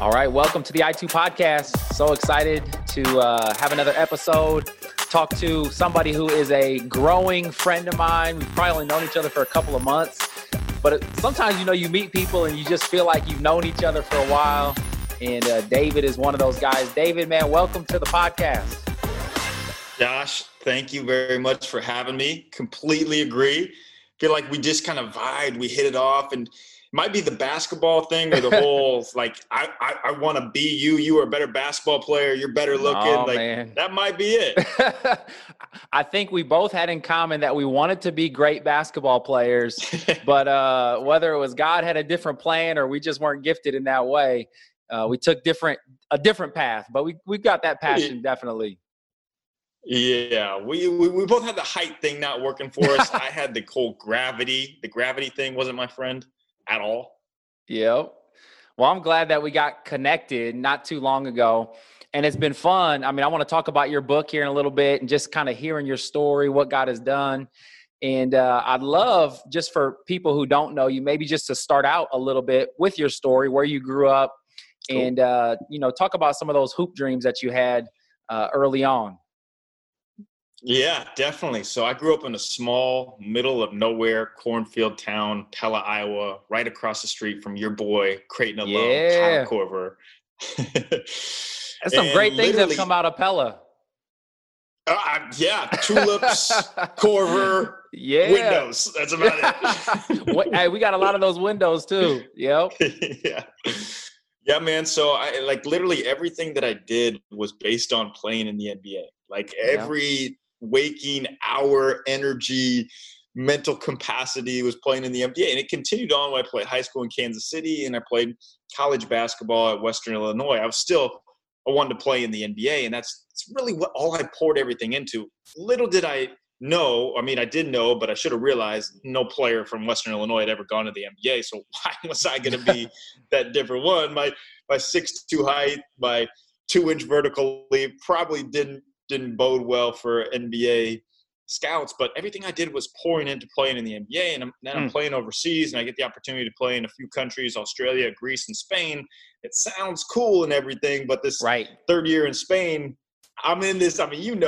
All right, welcome to the I2 podcast. So excited to have another episode, talk to somebody who is a growing friend of mine. We've probably only known each other for a couple of months, but sometimes, you meet people and you just feel like you've known each other for a while. And David is one of those guys. David, man, welcome to the podcast. Josh, thank you very much for having me. Completely agree. Feel like we just kind of vibed. We hit it off, and it might be the basketball thing or the whole, I want to be you. You are a better basketball player. You're better looking. Oh, man. That might be it. I think we both had in common that we wanted to be great basketball players, but whether it was God had a different plan or we just weren't gifted in that way, we took a different path. But we've got that passion, definitely. Yeah, we both had the height thing not working for us. I had the whole gravity. The gravity thing wasn't my friend at all. Yep. Well, I'm glad that we got connected not too long ago, and it's been fun. I mean, I want to talk about your book here in a little bit and just kind of hearing your story, what God has done. And I'd love, just for people who don't know you, maybe just to start out a little bit with your story, where you grew up, cool. And, talk about some of those hoop dreams that you had early on. Yeah, definitely. So I grew up in a small, middle of nowhere cornfield town, Pella, Iowa, right across the street from your boy, Creighton alum, Kyle Korver. That's some great things have come out of Pella. Tulips, Korver, windows. That's about it. Hey, we got a lot of those windows too. Yep. Yeah, man. So I literally everything that I did was based on playing in the NBA. Every waking hour, energy, mental capacity was playing in the NBA. And it continued on when I played high school in Kansas City and I played college basketball at Western Illinois. I wanted to play in the NBA, and that's really what all I poured everything into. Little did I know, I did know, but I should have realized no player from Western Illinois had ever gone to the NBA. So why was I going to be that different one? My 6'2" height, my 2-inch vertical leap probably didn't bode well for NBA scouts, but everything I did was pouring into playing in the NBA. And then I'm playing overseas, and I get the opportunity to play in a few countries, Australia, Greece, and Spain. It sounds cool and everything, but this third year in Spain, I'm in this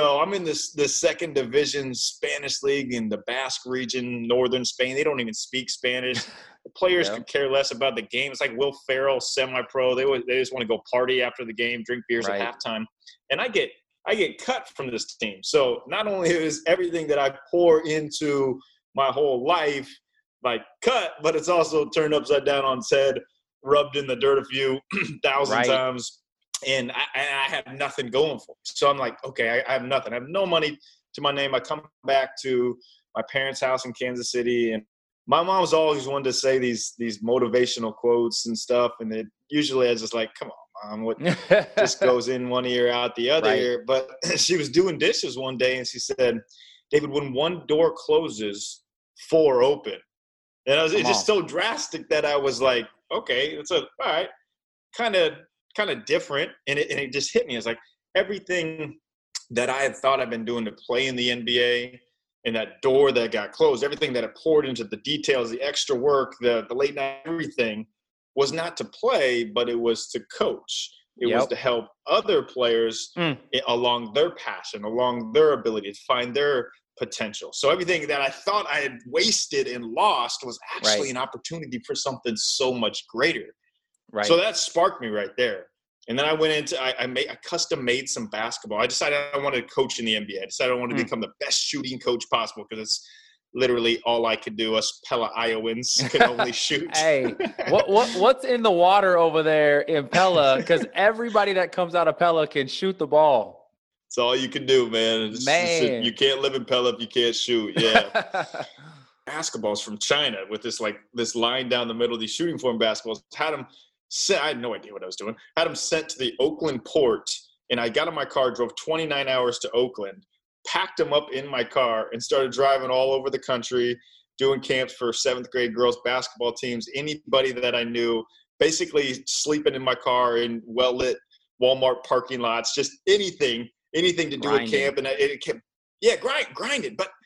second division Spanish league in the Basque region, northern Spain. They don't even speak Spanish. The players could care less about the game. It's like Will Ferrell, semi-pro. They just want to go party after the game, drink beers at halftime. And I get cut from this team. So not only is everything that I pour into my whole life cut, but it's also turned upside down on its head, rubbed in the dirt a few thousand times. And I have nothing going for me. So I'm like, okay, I have nothing. I have no money to my name. I come back to my parents' house in Kansas City, and my mom's always wanted to say these motivational quotes and stuff. And it usually I was just like, come on, Mom, what just goes in one ear, out the other ear. But she was doing dishes one day, and she said, David, when one door closes, 4 open. And it's just so drastic that I was like, okay, it's all right, kind of different. And it just hit me. It's like everything that I had thought I'd been doing to play in the NBA, and that door that got closed, everything that I poured into the details, the extra work, the late night, everything was not to play, but it was to coach. It was to help other players along their passion, along their ability to find their potential. So everything that I thought I had wasted and lost was actually an opportunity for something so much greater. Right. So that sparked me right there. And then I went into, I custom made some basketball. I decided I wanted to coach in the NBA. I decided I wanted to become the best shooting coach possible, because it's literally all I could do. Us Pella Iowans can only shoot. Hey, what's in the water over there in Pella? Because everybody that comes out of Pella can shoot the ball. It's all you can do, man. You can't live in Pella if you can't shoot. Yeah. Basketballs from China with this line down the middle of these shooting form basketballs. I had no idea what I was doing. Had them sent to the Oakland port, and I got in my car, drove 29 hours to Oakland, packed them up in my car, and started driving all over the country, doing camps for 7th grade girls basketball teams, anybody that I knew, basically sleeping in my car in well-lit Walmart parking lots, just anything to do with camp. And it kept, grinded. But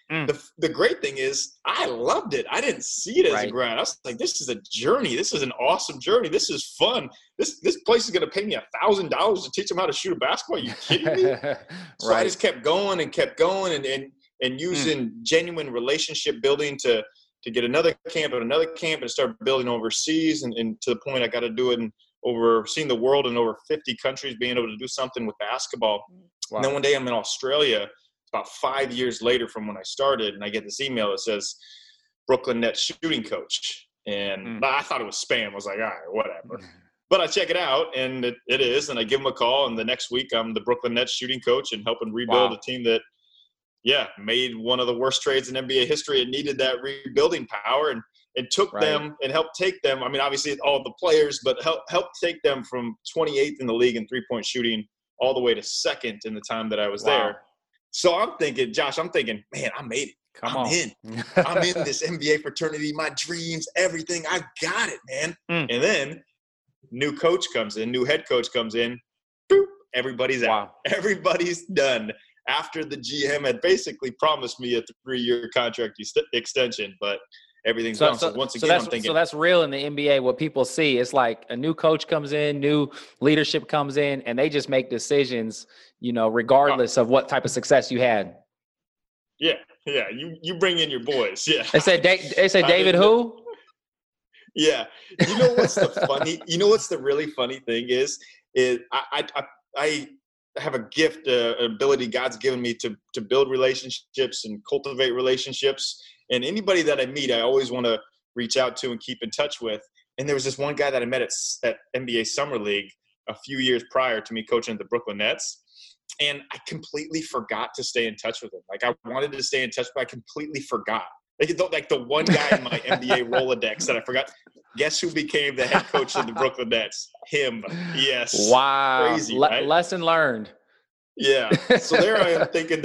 the great thing is I loved it. I didn't see it as a grind. I was like, this is a journey. This is an awesome journey. This is fun. This place is going to pay me $1,000 to teach them how to shoot a basketball. Are you kidding me? So I just kept going and using genuine relationship building to get another camp and start building overseas. And to the point I got to do it seeing the world in over 50 countries, being able to do something with basketball. Wow. And then one day I'm in Australia, about 5 years later from when I started, and I get this email that says Brooklyn Nets shooting coach. And I thought it was spam. I was like, all right, whatever. But I check it out, and it is. And I give them a call, and the next week I'm the Brooklyn Nets shooting coach and helping rebuild a team that, made one of the worst trades in NBA history. It needed that rebuilding power and took them and helped take them. I mean, obviously all the players, but helped take them from 28th in the league in three-point shooting all the way to second in the time that I was there. So I'm thinking, Josh, man, I made it. I'm in this NBA fraternity, my dreams, everything. I got it, man. And then new head coach comes in, boop, everybody's out. Everybody's done. After the GM had basically promised me a 3-year contract extension, but everything's gone. So once again, I'm thinking. So that's real in the NBA. What people see is like a new coach comes in, new leadership comes in, and they just make decisions, regardless of what type of success you had. Yeah. You bring in your boys. Yeah. They say David who? Yeah. You know what's the really funny thing is I have a gift, ability God's given me to build relationships and cultivate relationships. And anybody that I meet, I always want to reach out to and keep in touch with. And there was this one guy that I met at NBA Summer League a few years prior to me coaching the Brooklyn Nets. And I completely forgot to stay in touch with him. Like, I wanted to stay in touch, but I completely forgot. Like the one guy in my NBA Rolodex that I forgot. Guess who became the head coach of the Brooklyn Nets? Him. Yes. Wow. Crazy, right? Lesson learned. Yeah. So there I am thinking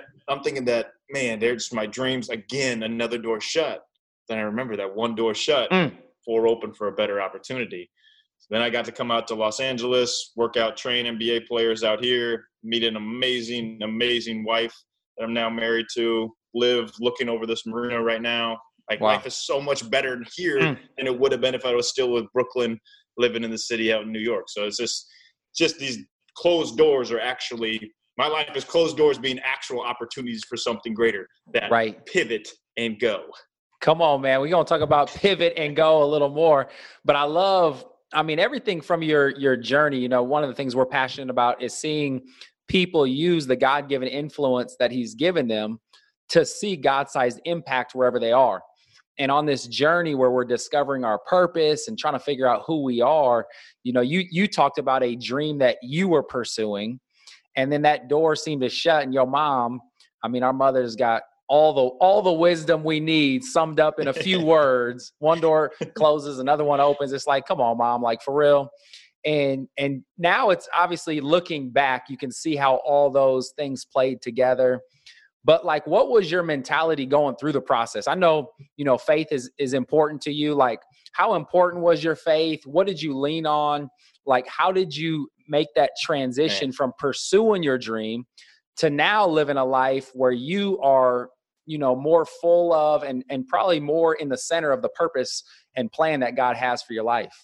that, man, there's my dreams. Again, another door shut. Then I remember that one door shut, 4 open for a better opportunity. So then I got to come out to Los Angeles, work out, train NBA players out here, meet an amazing, amazing wife that I'm now married to, live looking over this marina right now. Like, life is so much better here than it would have been if I was still with Brooklyn, living in the city out in New York. So it's just these closed doors are actually – my life is closed doors being actual opportunities for something greater that pivot and go. Come on, man. We're going to talk about pivot and go a little more. But I love everything from your journey. One of the things we're passionate about is seeing people use the God-given influence that he's given them to see God-sized impact wherever they are. And on this journey where we're discovering our purpose and trying to figure out who we are, you talked about a dream that you were pursuing, and then that door seemed to shut. And your mom, our mother's got all the wisdom we need summed up in a few words. One door closes, another one opens. It's like, come on, Mom, like, for real. And now it's obviously looking back, you can see how all those things played together. But like, what was your mentality going through the process? I know, faith is important to you. Like, how important was your faith? What did you lean on? Like, how did you make that transition from pursuing your dream to now living a life where you are, more full of and probably more in the center of the purpose and plan that God has for your life?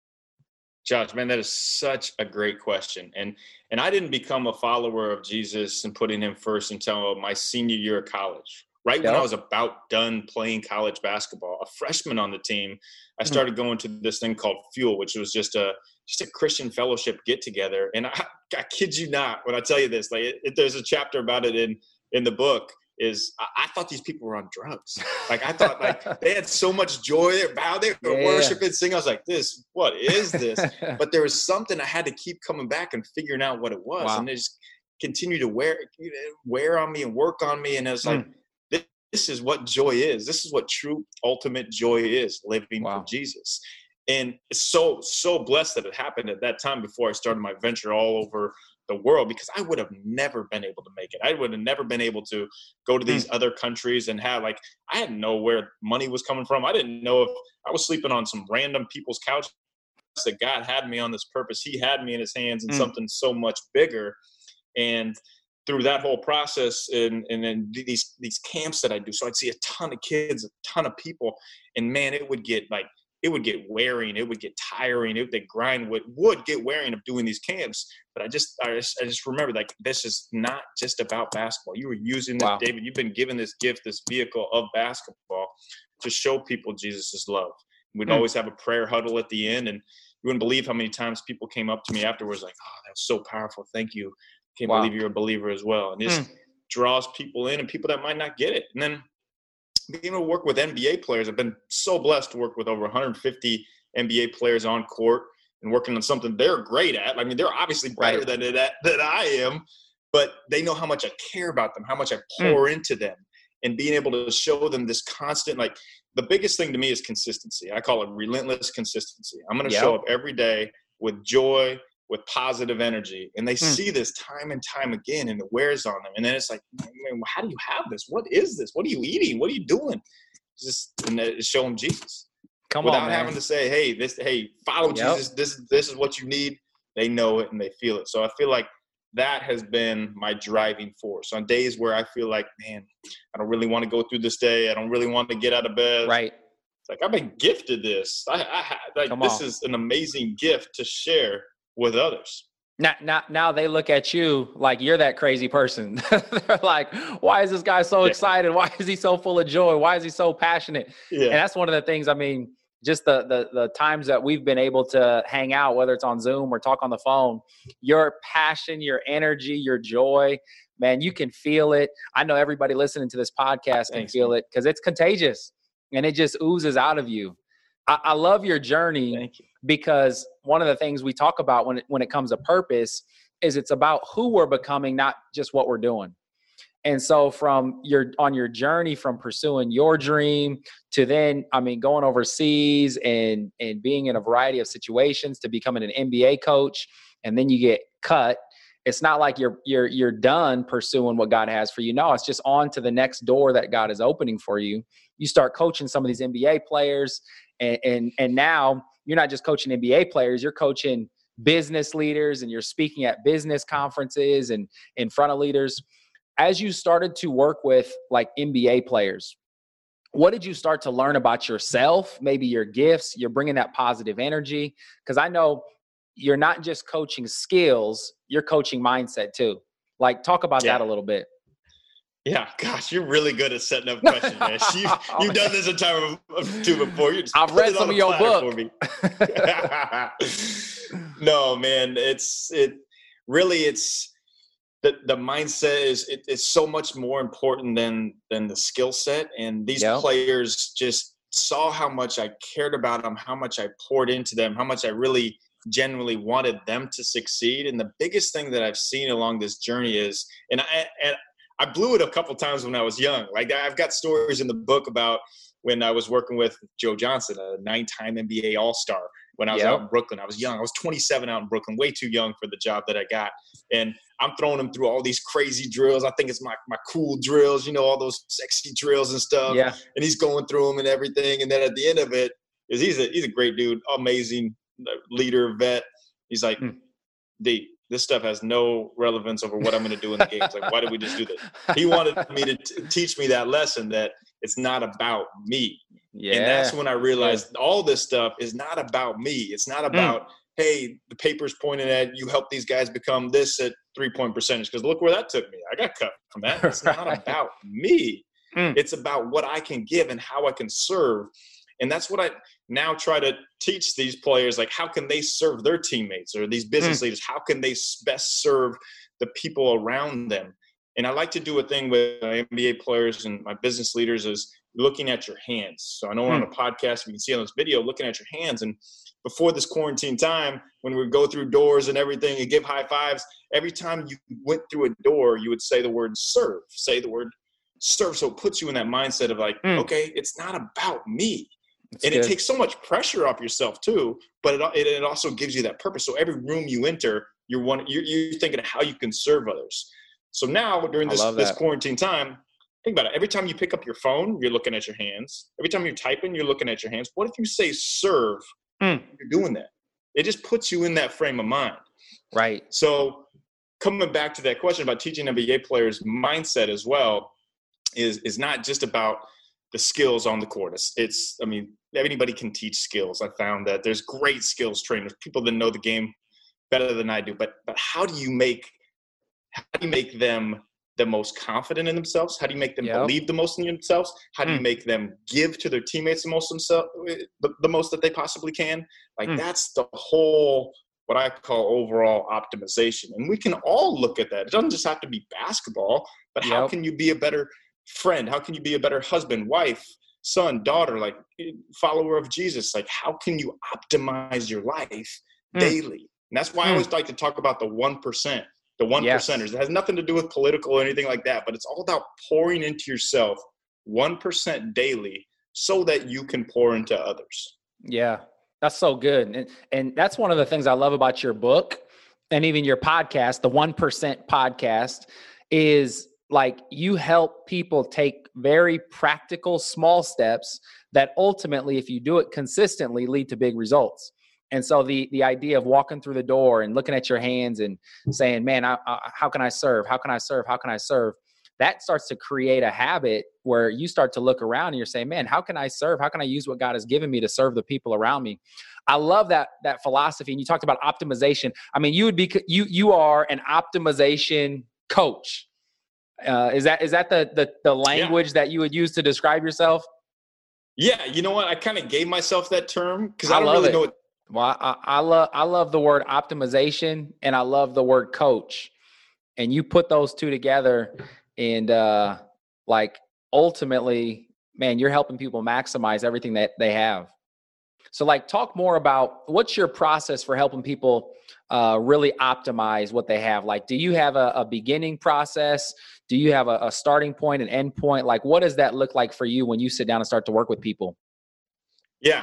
Josh, man, that is such a great question. And I didn't become a follower of Jesus and putting him first until my senior year of college. Right when I was about done playing college basketball, a freshman on the team, I started going to this thing called Fuel, which was just a Christian fellowship get together. And I kid you not, when I tell you this, like there's a chapter about it in the book. I thought these people were on drugs. Like, I thought, like, they had so much joy. They were worshiping, singing. I was like, what is this? But there was something I had to keep coming back and figuring out what it was. Wow. And it just continued to wear on me and work on me. And it was like, this is what joy is. This is what true ultimate joy is, living for Jesus. And it's so blessed that it happened at that time before I started my venture all over the world, because I would have never been able to make it. I would have never been able to go to these other countries and have, like, I didn't know where money was coming from. I didn't know if I was sleeping on some random people's couch. That God had me on this purpose. He had me in his hands in something so much bigger. And through that whole process and then these camps that I do, so I'd see a ton of kids, a ton of people, and man, it would get wearing, it would get tiring, the grind would get wearing of doing these camps. But I just remember, like, this is not just about basketball. You were using this, David. You've been given this gift, this vehicle of basketball to show people Jesus' love. We'd always have a prayer huddle at the end, and you wouldn't believe how many times people came up to me afterwards like, oh, that was so powerful. Thank you. Can't believe you're a believer as well. And just draws people in, and people that might not get it. And then being able to work with NBA players, I've been so blessed to work with over 150 NBA players on court and working on something they're great at. I mean, they're obviously better than I am, but they know how much I care about them, how much I pour into them, and being able to show them this constant, like, the biggest thing to me is consistency. I call it relentless consistency. I'm going to show up every day with joy, with positive energy, and they see this time and time again, and it wears on them. And then it's like, man, how do you have this? What is this? What are you eating? What are you doing? Just show them Jesus. Without having to say, hey, follow Jesus. This is what you need. They know it and they feel it. So I feel like that has been my driving force. On days where I feel like, man, I don't really want to go through this day. I don't really want to get out of bed. Right. It's like, I've been gifted this. This is an amazing gift to share with others. Now they look at you like you're that crazy person. They're like, why is this guy so excited? Why is he so full of joy? Why is he so passionate? Yeah. And that's one of the things, I mean, just the times that we've been able to hang out, whether it's on Zoom or talk on the phone, your passion, your energy, your joy, man, you can feel it. I know everybody listening to this podcast can feel it because it's contagious and it just oozes out of you. I love your journey because one of the things we talk about when it comes to purpose is it's about who we're becoming, not just what we're doing. And so on your journey from pursuing your dream to then, I mean, going overseas and being in a variety of situations to becoming an NBA coach, and then you get cut. It's not like you're done pursuing what God has for you. No, it's just on to the next door that God is opening for you. You start coaching some of these NBA players, and now you're not just coaching NBA players, you're coaching business leaders, and you're speaking at business conferences and in front of leaders. As you started to work with like NBA players, what did you start to learn about yourself? Maybe your gifts, you're bringing that positive energy. Because I know you're not just coaching skills, you're coaching mindset too. Like, talk about that a little bit. Yeah, gosh, you're really good at setting up questions, man. You've done this a time or two before. I've read some of your book. For me. No, man, it's the mindset is so much more important than the skill set. And these players just saw how much I cared about them, how much I poured into them, how much I really genuinely wanted them to succeed. And the biggest thing that I've seen along this journey is, and I blew it a couple times when I was young. Like, I've got stories in the book about when I was working with Joe Johnson, a 9-time NBA All-Star. When I was out in Brooklyn, I was young. I was 27 out in Brooklyn, way too young for the job that I got. And I'm throwing him through all these crazy drills. I think it's my cool drills, all those sexy drills and stuff. Yeah. And he's going through them and everything. And then at the end of it, he's a great dude, amazing leader, vet. He's like, D, this stuff has no relevance over what I'm going to do in the games. Like, why did we just do this? He wanted me to teach me that lesson that it's not about me. Yeah. And that's when I realized all this stuff is not about me. It's not about, hey, the paper's pointing at you help these guys become this at 3-point percentage. Because look where that took me. I got cut from that. It's not about me. It's about what I can give and how I can serve. And that's what I now try to teach these players, like, how can they serve their teammates or these business leaders? How can they best serve the people around them? And I like to do a thing with NBA players and my business leaders is looking at your hands. So I know we're on a podcast, you can see on this video, looking at your hands. And before this quarantine time, when we would go through doors and everything and give high fives, every time you went through a door, you would say the word serve, say the word serve. So it puts you in that mindset of like, okay, it's not about me. And it takes so much pressure off yourself too, but it also gives you that purpose. So every room you enter, you're thinking of how you can serve others. So now during this quarantine time, think about it. Every time you pick up your phone, you're looking at your hands. Every time you're typing, you're looking at your hands. What if you say serve? You're doing that. It just puts you in that frame of mind. Right. So coming back to that question about teaching NBA players mindset as well is not just about the skills on the court. I mean, anybody can teach skills. I found that there's great skills trainers, people that know the game better than I do. But how do you make them the most confident in themselves? How do you make them believe the most in themselves? How do you make them give to their teammates the most that they possibly can? Like that's the whole, what I call overall optimization. And we can all look at that. It doesn't just have to be basketball, but how can you be a better friend? How can you be a better husband, wife, son, daughter, like follower of Jesus? Like how can you optimize your life daily? And that's why I always like to talk about the 1%. The one percenters. It has nothing to do with political or anything like that, but it's all about pouring into yourself 1% daily so that you can pour into others. Yeah, that's so good. And that's one of the things I love about your book and even your podcast, the 1% podcast, is like you help people take very practical, small steps that ultimately, if you do it consistently, lead to big results. And so the idea of walking through the door and looking at your hands and saying, man, how can I serve? How can I serve? How can I serve? That starts to create a habit where you start to look around and you're saying, man, how can I serve? How can I use what God has given me to serve the people around me? I love that philosophy. And you talked about optimization. I mean, you are an optimization coach. Is that the language that you would use to describe yourself? Yeah. You know what? I kind of gave myself that term because I don't really know what. Well, I love the word optimization and I love the word coach, and you put those two together and like ultimately, man, you're helping people maximize everything that they have. So like talk more about what's your process for helping people really optimize what they have. Like, do you have a beginning process? Do you have a starting point, an end point? Like, what does that look like for you when you sit down and start to work with people? Yeah.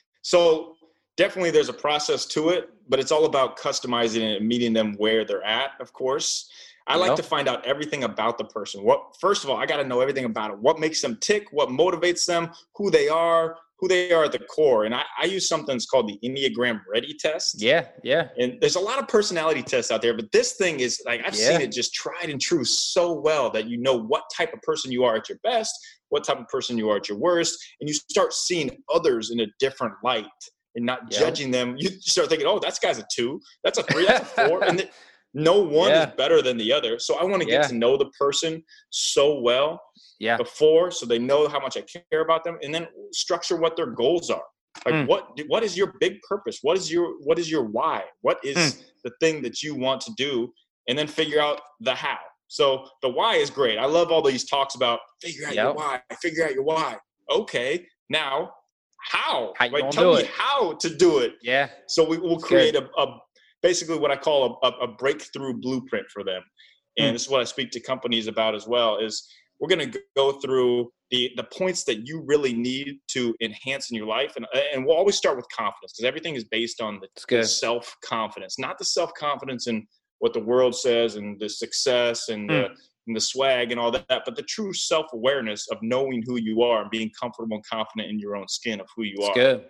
So definitely there's a process to it, but it's all about customizing it and meeting them where they're at, of course. I like to find out everything about the person. First of all, I got to know everything about it. What makes them tick? What motivates them? Who they are at the core. And I use something that's called the Enneagram Ready test. Yeah. And there's a lot of personality tests out there, but this thing is like, I've seen it just tried and true so well that you know what type of person you are at your best, what type of person you are at your worst, and you start seeing others in a different light. And not judging them. You start thinking, oh, that guy's a 2, that's a 3, that's a 4. And no one is better than the other. So I want to get to know the person so well before, so they know how much I care about them, and then structure what their goals are. Like what is your big purpose? What is your why? What is the thing that you want to do? And then figure out the how. So the why is great. I love all these talks about figure out your why. Okay, now how? Like, tell me how to do it. Yeah. So we will create a basically what I call a breakthrough blueprint for them. And this is what I speak to companies about as well, is we're going to go through the points that you really need to enhance in your life. And we'll always start with confidence, because everything is based on the self-confidence, not the self-confidence in what the world says and the success and the swag and all that, but the true self-awareness of knowing who you are and being comfortable and confident in your own skin of who you are. Good.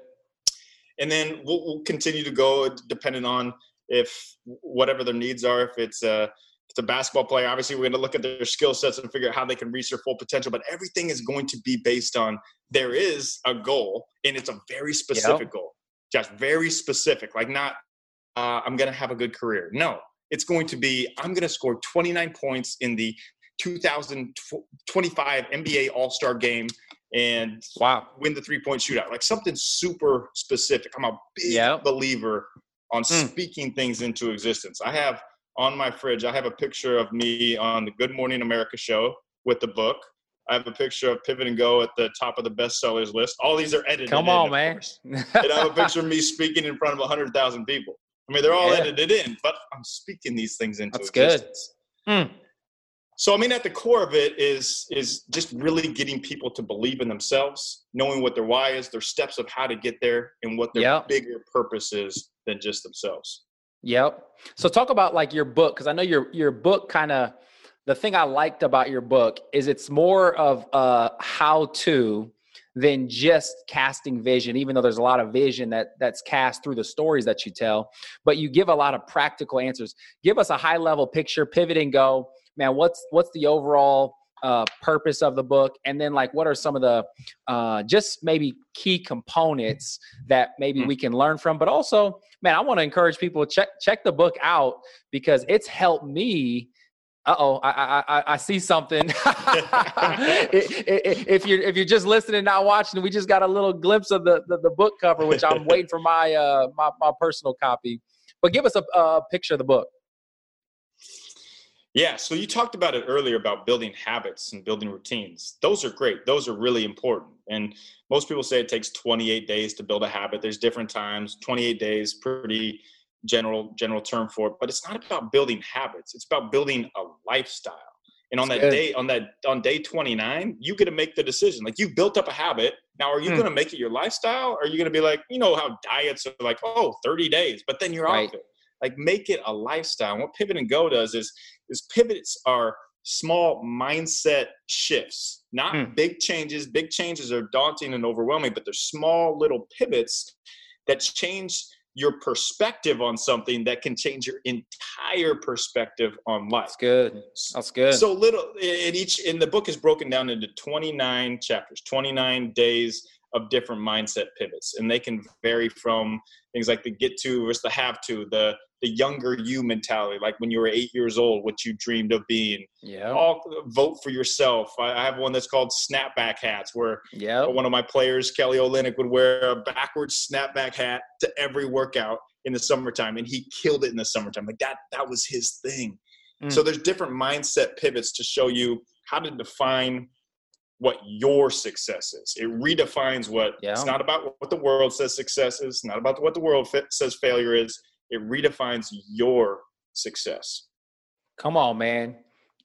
And then we'll continue to go depending on if whatever their needs are. If it's a basketball player, obviously we're going to look at their skill sets and figure out how they can reach their full potential, but everything is going to be based on there is a goal, and it's a very specific goal, just very specific, like not I'm going to have a good career. No. It's going to be, I'm going to score 29 points in the 2025 NBA All-Star game and win the 3-point shootout. Like something super specific. I'm a big believer on speaking things into existence. I have on my fridge, I have a picture of me on the Good Morning America show with the book. I have a picture of Pivot and Go at the top of the bestsellers list. All these are edited. Come on, man. And I have a picture of me speaking in front of 100,000 people. I mean, they're all edited in, but I'm speaking these things into existence. Good. So, I mean, at the core of it is just really getting people to believe in themselves, knowing what their why is, their steps of how to get there, and what their bigger purpose is than just themselves. Yep. So talk about like your book, because I know your book kind of, the thing I liked about your book is it's more of a how-to than just casting vision, even though there's a lot of vision that's cast through the stories that you tell, but you give a lot of practical answers. Give us a high level picture, pivot and go, man, what's the overall purpose of the book? And then like, what are some of the just maybe key components that maybe we can learn from? But also, man, I want to encourage people to check the book out, because it's helped me. I see something. If you're just listening, not watching, we just got a little glimpse of the book cover, which I'm waiting for my personal copy. But give us a picture of the book. Yeah, so you talked about it earlier about building habits and building routines. Those are great. Those are really important. And most people say it takes 28 days to build a habit. There's different times. 28 days, pretty general term for it. But it's not about building habits. It's about building a lifestyle. And on on day 29, you get to make the decision. Like, you built up a habit. Now, are you going to make it your lifestyle? Or are you going to be like, you know how diets are like, 30 days, but then you're off it. Like, make it a lifestyle. And what Pivot and Go does is pivots are small mindset shifts, not big changes. Big changes are daunting and overwhelming, but they're small little pivots that change your perspective on something that can change your entire perspective on life. That's good. So little in the book is broken down into 29 chapters, 29 days of different mindset pivots. And they can vary from things like the get to versus the have to, the younger you mentality, like when you were 8 years old, what you dreamed of being. All vote for yourself. I have one that's called snapback hats, where one of my players, Kelly Olynyk, would wear a backwards snapback hat to every workout in the summertime. And he killed it in the summertime. Like that was his thing. So there's different mindset pivots to show you how to define what your success is. It redefines it's not about what the world says success is, not about what the world says failure is. It redefines your success. Come on, man.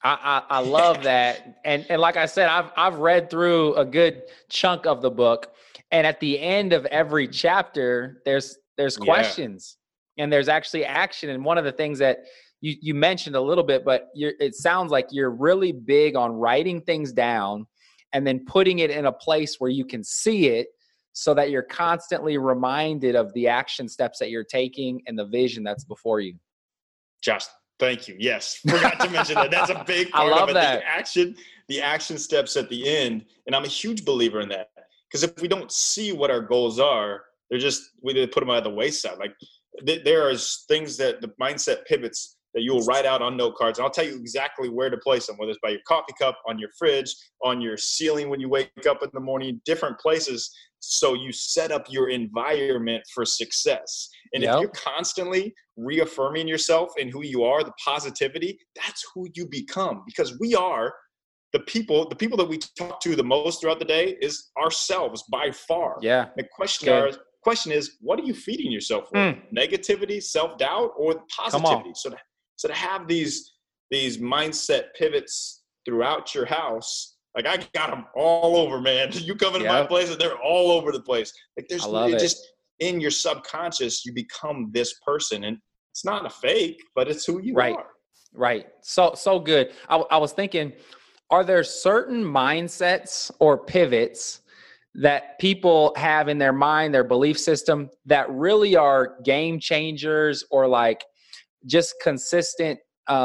I love that. And like I said, I've read through a good chunk of the book, and at the end of every chapter, there's questions and there's actually action. And one of the things that you mentioned a little bit, but it sounds like you're really big on writing things down and then putting it in a place where you can see it, so that you're constantly reminded of the action steps that you're taking and the vision that's before you. Josh, thank you. Yes, forgot to mention that. That's a big part I love of it. That. The action steps at the end. And I'm a huge believer in that, because if we don't see what our goals are, we put them at the wayside. Like, there are things that the mindset pivots that you will write out on note cards. And I'll tell you exactly where to place them, whether it's by your coffee cup, on your fridge, on your ceiling when you wake up in the morning, different places. So you set up your environment for success. And if you're constantly reaffirming yourself and who you are, the positivity, that's who you become. Because we are the people that we talk to the most throughout the day is ourselves by far. Yeah. The question is, what are you feeding yourself with? Negativity, self-doubt, or positivity? So to have these mindset pivots throughout your house, like, I got them all over, man. You come into my place and they're all over the place. Like, just in your subconscious, you become this person, and it's not a fake, but it's who you are. Right. So good. I was thinking, are there certain mindsets or pivots that people have in their mind, their belief system, that really are game changers, or like just consistent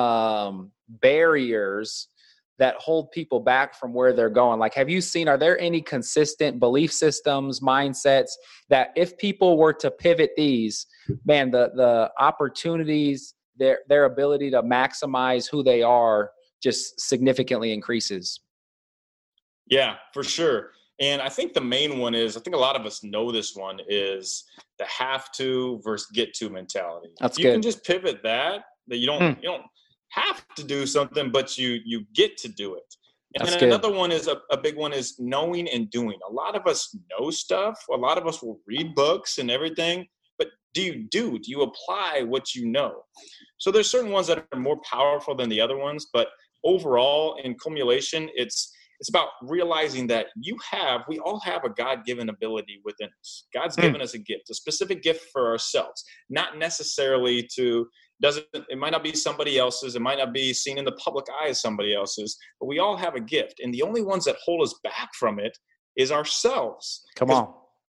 barriers that hold people back from where they're going? Like, are there any consistent belief systems, mindsets that if people were to pivot these, man, the opportunities, their ability to maximize who they are just significantly increases? Yeah, for sure. And I think the main one is, I think a lot of us know this one, is the have to versus get to mentality. That's you good. Can just pivot that you don't have to do something, but you get to do it. And then another one is a big one is knowing and doing. A lot of us know stuff. A lot of us will read books and everything, but do you apply what you know? So there's certain ones that are more powerful than the other ones, but overall, in cumulation, it's about realizing that we all have a God-given ability within us. God's given us a gift, a specific gift for ourselves, not necessarily it might not be somebody else's. It might not be seen in the public eye as somebody else's, but we all have a gift. And the only ones that hold us back from it is ourselves. Come on.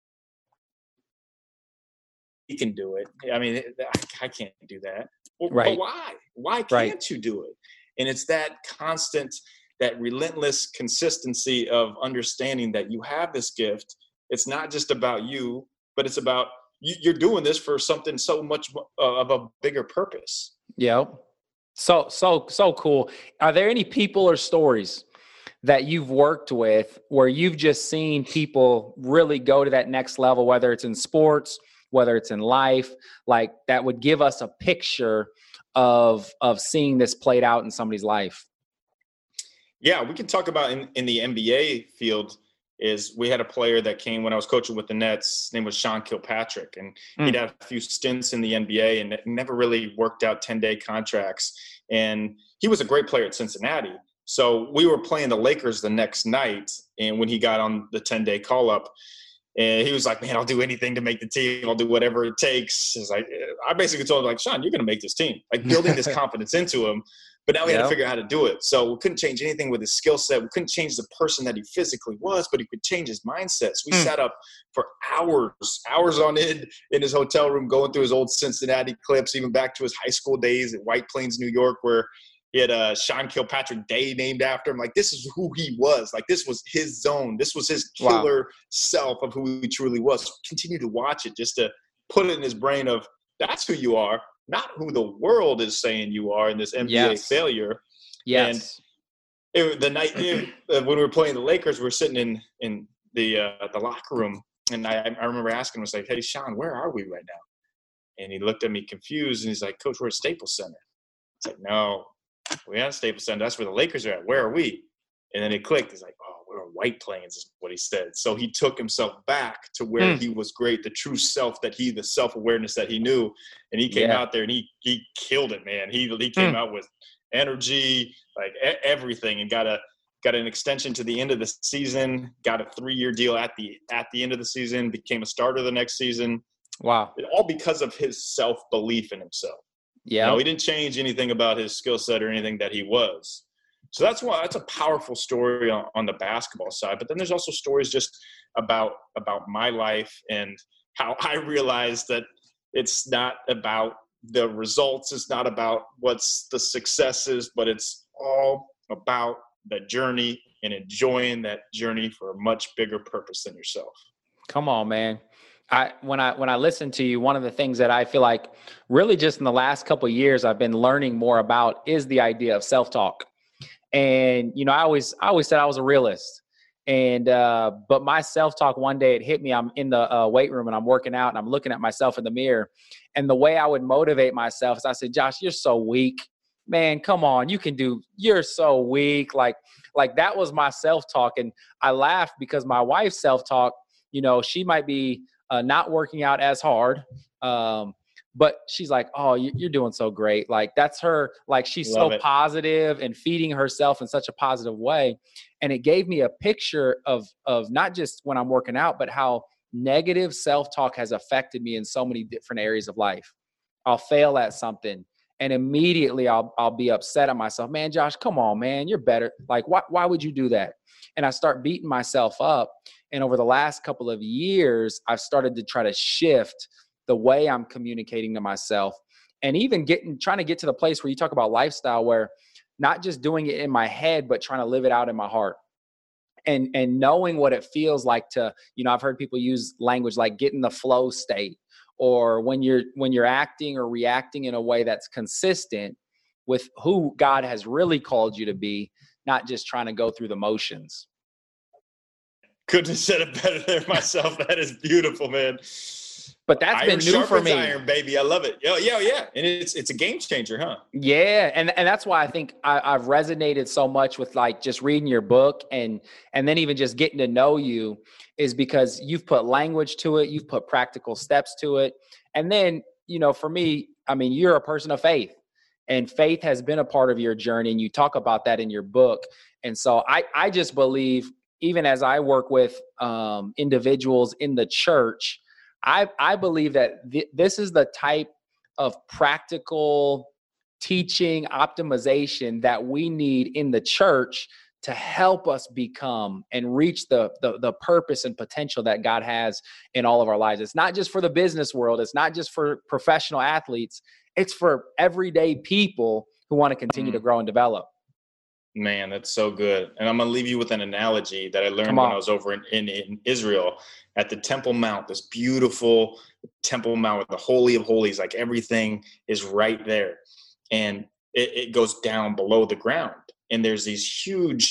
We can do it. I mean, I can't do that. Well, Right. But why? Why can't Right. you do it? And it's that constant, that relentless consistency of understanding that you have this gift. It's not just about you, but it's about you're doing this for something so much of a bigger purpose. Yep. So cool. Are there any people or stories that you've worked with where you've just seen people really go to that next level, whether it's in sports, whether it's in life, like that would give us a picture of seeing this played out in somebody's life? Yeah, we can talk about in the NBA field. Is we had a player that came when I was coaching with the Nets. His name was Sean Kilpatrick, and he'd had a few stints in the NBA and never really worked out 10-day contracts. And he was a great player at Cincinnati. So we were playing the Lakers the next night, and when he got on the 10-day call-up, and he was like, "Man, I'll do anything to make the team. I'll do whatever it takes." It's like, I basically told him, like, "Sean, you're going to make this team." Like, building this confidence into him. But now we had to figure out how to do it. So we couldn't change anything with his skill set. We couldn't change the person that he physically was, but he could change his mindset. So we sat up for hours on end in his hotel room, going through his old Cincinnati clips, even back to his high school days at White Plains, New York, where he had a Sean Kilpatrick Day named after him. Like, this is who he was. Like, this was his zone. This was his killer self of who he truly was. So continue to watch it just to put it in his brain of, that's who you are, not who the world is saying you are in this NBA failure. Yes. And the night when we were playing the Lakers, we were sitting in the locker room, and I remember asking him, I was like, "Hey, Sean, where are we right now?" And he looked at me confused, and he's like, "Coach, we're at Staples Center." It's like, "No, we're at Staples Center. That's where the Lakers are at. Where are we?" And then it clicked. He's like, "Oh, we're in White Plains," is what he said. So he took himself back to where he was great, the true self the self-awareness that he knew. And he came out there and he killed it, man. He came out with energy, like everything, and got an extension to the end of the season, got a 3-year deal at the end of the season, became a starter the next season. Wow. All because of his self-belief in himself. Yeah. You know, he didn't change anything about his skill set or anything that he was. So that's a powerful story on the basketball side. But then there's also stories just about my life and how I realized that it's not about the results. It's not about what's the successes, but it's all about the journey and enjoying that journey for a much bigger purpose than yourself. Come on, man. When I listen to you, one of the things that I feel like really just in the last couple of years I've been learning more about is the idea of self-talk. And, you know, I always said I was a realist. And, but my self-talk, one day it hit me. I'm in the weight room and I'm working out and I'm looking at myself in the mirror. And the way I would motivate myself is I said, "Josh, you're so weak, man. Come on. You're so weak." Like that was my self-talk. And I laughed because my wife's self-talk, you know, she might be not working out as hard. But she's like, "Oh, you're doing so great." Like that's her, like she's so positive and feeding herself in such a positive way. And it gave me a picture of not just when I'm working out, but how negative self-talk has affected me in so many different areas of life. I'll fail at something and immediately I'll be upset at myself. "Man, Josh, come on, man, you're better. Like, why would you do that?" And I start beating myself up. And over the last couple of years, I've started to try to shift the way I'm communicating to myself, and even trying to get to the place where you talk about lifestyle, where not just doing it in my head, but trying to live it out in my heart, and knowing what it feels like to, you know, I've heard people use language like get in the flow state, or when you're acting or reacting in a way that's consistent with who God has really called you to be, not just trying to go through the motions. Couldn't have said it better there myself. That is beautiful, man. But that's iron been new for me. Iron, baby. I love it. Yeah. And it's a game changer, huh? Yeah. And that's why I think I've resonated so much with like just reading your book and then even just getting to know you, is because you've put language to it. You've put practical steps to it. And then, you know, for me, I mean, you're a person of faith, and faith has been a part of your journey. And you talk about that in your book. And so I just believe, even as I work with individuals in the church, I believe that this is the type of practical teaching optimization that we need in the church to help us become and reach the purpose and potential that God has in all of our lives. It's not just for the business world. It's not just for professional athletes. It's for everyday people who want to continue to grow and develop. Man, that's so good. And I'm going to leave you with an analogy that I learned when I was over in Israel at the Temple Mount, this beautiful Temple Mount with the Holy of Holies, like everything is right there. And it goes down below the ground. And there's these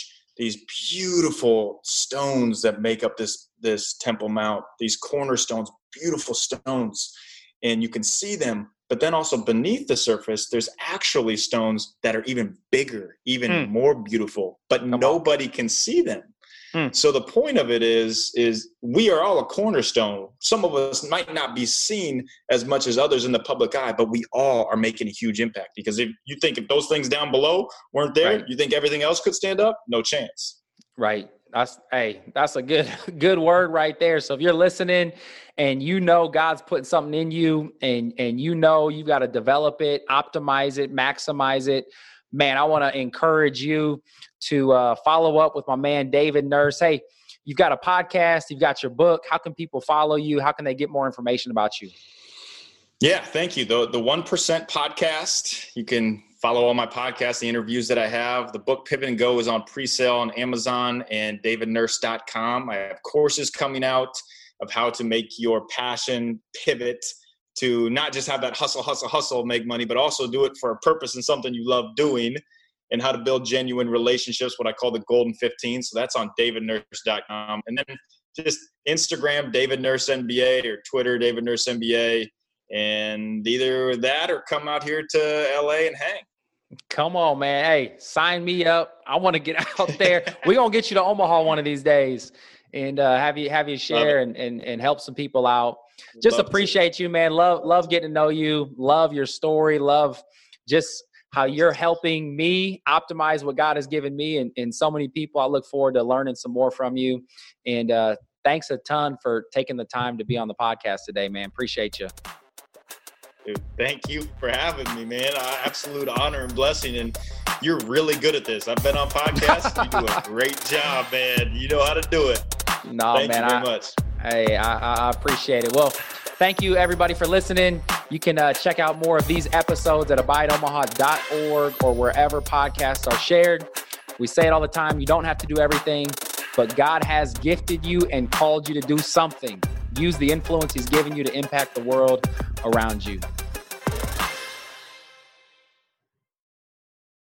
beautiful stones that make up this Temple Mount, these cornerstones, beautiful stones. And you can see them. But then also beneath the surface, there's actually stones that are even bigger, even more beautiful, but nobody can see them. So the point of it is we are all a cornerstone. Some of us might not be seen as much as others in the public eye, but we all are making a huge impact. Because if you think if those things down below weren't there, you think everything else could stand up? No chance. Right. That's a good word right there. So if you're listening and you know God's putting something in you and you know you've got to develop it, optimize it, maximize it, man, I want to encourage you to follow up with my man, David Nurse. Hey, you've got a podcast, you've got your book. How can people follow you? How can they get more information about you? Yeah, thank you. The 1% podcast, you can follow all my podcasts, the interviews that I have. The book Pivot and Go is on pre-sale on Amazon and davidnurse.com. I have courses coming out of how to make your passion pivot to not just have that hustle, make money, but also do it for a purpose and something you love doing, and how to build genuine relationships, what I call the Golden 15. So that's on davidnurse.com. And then just Instagram, David Nurse NBA, or Twitter, David Nurse NBA. And either that or come out here to LA and hang. Come on, man. Hey, sign me up. I want to get out there. We're going to get you to Omaha one of these days and have you share and help some people out. Just appreciate you, man. Love getting to know you. Love your story. Love just how you're helping me optimize what God has given me and so many people. I look forward to learning some more from you. And thanks a ton for taking the time to be on the podcast today, man. Appreciate you. Dude, thank you for having me, man. Absolute honor and blessing. And you're really good at this. I've been on podcasts. You do a great job, man. You know how to do it. No, thank man. you very much. Hey, I appreciate it. Well, thank you, everybody, for listening. You can check out more of these episodes at abideomaha.org or wherever podcasts are shared. We say it all the time. You don't have to do everything, but God has gifted you and called you to do something. Use the influence he's given you to impact the world around you.